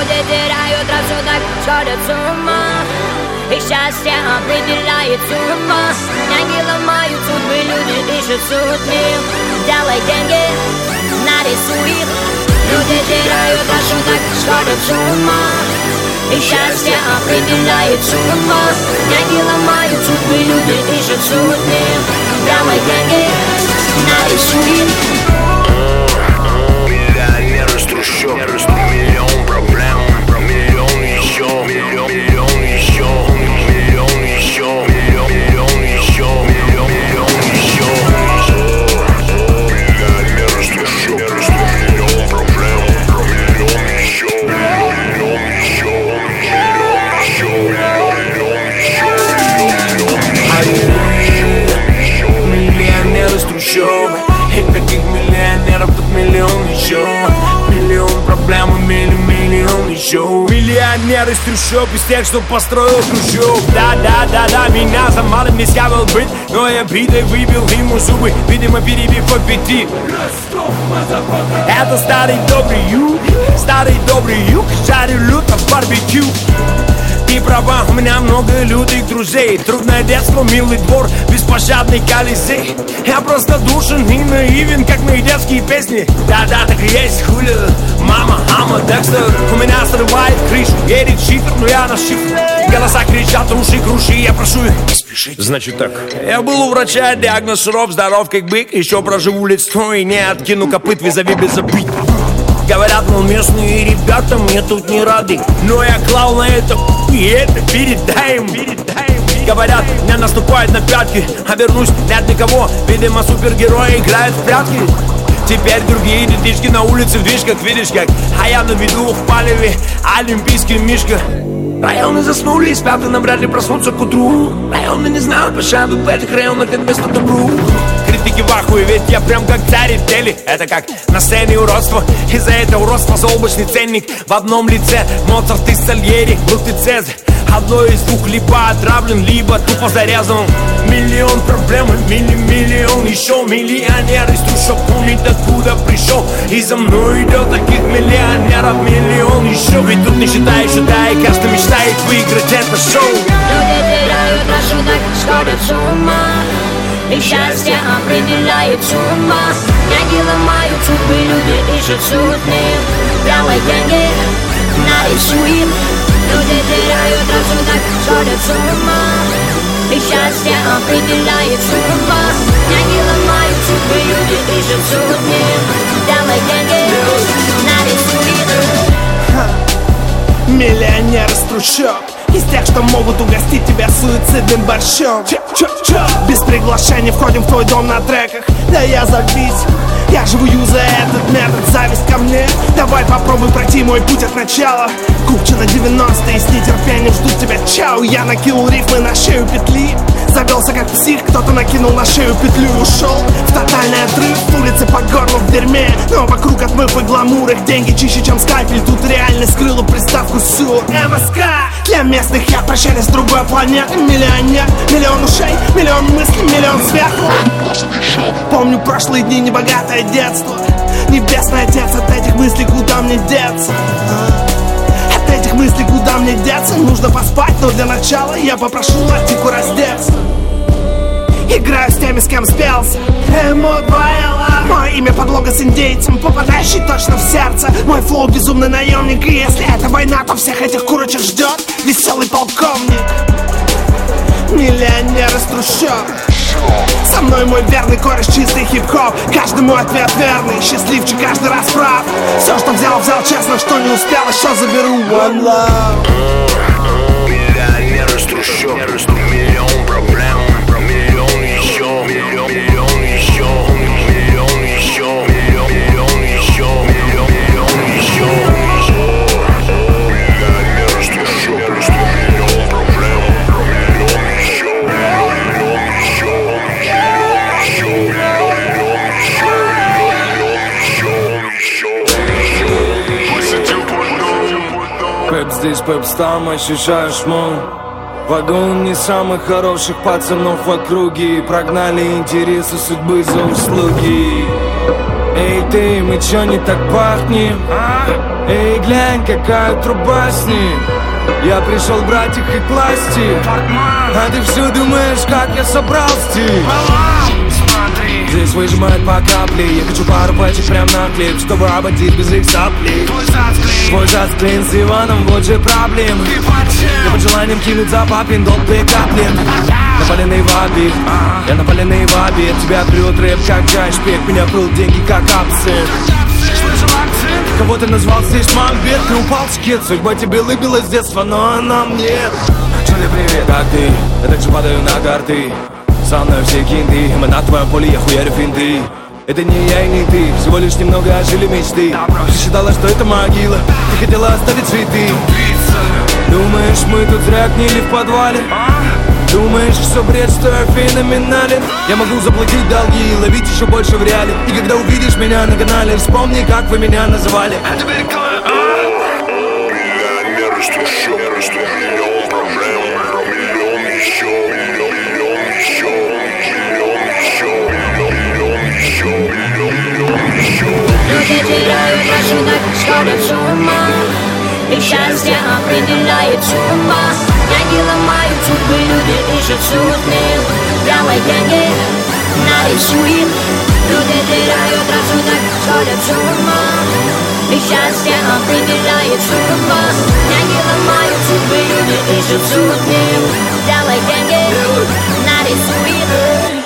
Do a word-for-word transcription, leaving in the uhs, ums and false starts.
Люди теряют рассудок, сходят с ума. И счастье определяет судьба. Деньги ломают судьбы, люди ищут сутки. Делай деньги, нарисуй их. Люди теряют рассудок, сходят с ума. И счастье определяет судьба. Деньги ломают судьбы, люди ищут сутки. Делай деньги, нарисуй их. Миллионер из трущоб, миллион проблем, миллион еще, миллион, миллион еще, миллион еще, миллион, миллион еще, миллион, миллион еще. Миллионер из трущоб, миллион проблем, миллион еще, миллион еще, миллион еще, миллион еще, миллионер из трущоб. И таких миллионеров тут миллион еще. Миллион проблем, миллион, миллион еще. Миллионер из трущоб, из тех, что построил Хрущев. Да-да-да-да, меня за малым не схавал быть, но я битой выбил ему зубы, видимо, перебив по пяти. Это старый добрый юг, старый добрый юг, жарю люто в барбекю. Ты права, у меня много лютых друзей. Трудное детство, милый двор, беспощадный колизей. Я просто душен и наивен, как мои детские песни. Да-да, так и есть, хули, мама, ама, Декстер. У меня срывает крышу, едет шифр, но я на шифр. Голоса кричат, руши, круши, я прошу их не спешить. Значит так. Я был у врача, диагноз суров, здоров как бык. Еще проживу лет сто и не откину копыт, визави без обид. Говорят, мол, местные ребята мне тут не рады, но я клал на это и это передаем, передаем. Говорят, меня наступают на пятки, а вернусь, нет никого. Видимо, супергерои играют в прятки. Теперь другие детишки на улице в движках, видишь как. А я на виду в палеве, олимпийский мишка. Районы заснули и спят, и нам вряд ли проснутся к утру. Районы не знают пощады, в этих районах нет места добру. Критики в ахуе, ведь я прям как царь в теле. Это как на сцене уродство. Из-за этого уродства заоблачный ценник в одном лице. Моцарт и Сальери, Брут и Цезарь. Одно из двух либо отравлен, либо тупо зарезан. Миллион проблем, милли, миллион еще. Миллионер из трущоб помнит, откуда пришел. И за мной идет таких миллионеров миллион еще. Ведь тут не считаешь, считай, каждый мечтает выиграть это шоу. Люди теряют рассудок, сходят с ума. И счастье определяет судьба. Деньги ломают судьбы, люди ищут сутки. Делай деньги, нарисуй их. Люди теряют рассудок, сходят с ума. И счастье определяет судьба. Деньги ломают судьбы, люди ищут сутки. Делай деньги, нарисуй их. Миллионер из трущоб, из тех, что могут угостить тебя суицидным борщом. Чё-чё-чё? Без приглашения входим в твой дом на треках. Да я зависим, я живу за этот метод. Зависть ко мне, давай попробуй пройти мой путь от начала. Купчино девяностые, с нетерпением ждут тебя, чау. Я накинул рифмы на шею петли. Завелся как псих, кто-то накинул на шею петлю и ушел в тотальный отрыв. Улицы по горлу в дерьме, но вокруг отмыв и гламур. Их деньги чище, чем скальпель. Тут реальность скрыла приставку СУ. МСК для местных я прощаюсь с другой планеты. Миллионер, миллион ушей, миллион мыслей, миллион сверху. Помню прошлые дни, небогатое детство. Небесный отец, от этих мыслей куда мне деться? От этих мыслей куда мне деться? Нужно поспать, но для начала я попрошу Латику раздеться. Играю с теми, с кем спелся. Мое имя подлога с индейцем, попадающий точно в сердце. Мой флоу безумный наемник, и если это война, то всех этих курочек ждет веселый полковник. Миллионер из трущоб. Со мной мой верный кореш, чистый хип-хоп. Каждый мой ответ верный, счастливчик каждый раз прав. Все, что взял, взял честно, что не успел, еще заберу. One love. Миллионер из трущоб, миллион проблем, миллион еще, миллион, миллион еще, миллион еще, миллион, миллион еще, миллион, миллион еще. Миллионер из трущоб, миллион проблем, миллион еще, миллион еще, миллион еще, миллион еще, миллион еще. Пеп здесь, пеп там, ощущаешь мой вагон не самых хороших пацанов в округе. Прогнали интересы судьбы за услуги. Эй, ты, мы чё не так пахнем? Эй, глянь, какая труба с ним. Я пришел брать их и класть их. А ты все думаешь, как я собрал стиль. Здесь выжимают по капле. Я хочу пару пачек прям на клип, чтобы ободить без их соплей. Твой зацклин с Иваном, вот же проблемы. Я под желанием кинуть за папин долг две капли. Напаленный в обид, я напаленный в обид. Тебя прет рэп, как джайшпик. Меня прут деньги, как абсент. Кого ты назвал здесь мамбет? Ты упал с кет, судьба тебе лыбилась с детства, но она мне. Чули, привет, как ты? Я так же падаю на карты. Со мной все кинты, мы на твоем поле, я хуярю финты. Это не я и не ты, всего лишь немного ожили мечты. Ты считала, что это могила, ты хотела оставить цветы. Думаешь, мы тут зря гнили в подвале? Думаешь, все бред, что я феноменален? Я могу заплатить долги и ловить еще больше в реале. И когда увидишь меня на канале, вспомни, как вы меня называли. А теперь кто? Миллионер, что еще, что миллион проблем. Миллион еще, миллион, миллион еще, миллион еще, миллион, миллион еще, миллион, миллион еще. Люди теряют рассудок, сходят с ума, и счастье определяет сумма. Деньги ломают судьбы, люди ищут судьбы. Давай деньги, нарисуем. Люди теряют рассудок, сходят с ума, и счастье определяет сумма. Деньги ломают судьбы, люди ищут судьбы. Давай деньги, нарисуем.